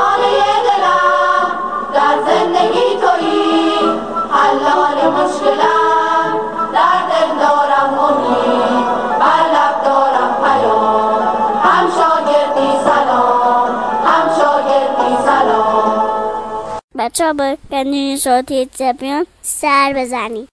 خانه دلم در زندگی تویی، حلال مشکلم در دل دارم امید، بر لب دارم پیام، هم شاگردی سلام، هم شاگردی سلام. بچه ها با گنجین صوتی زبیان سر بزنید.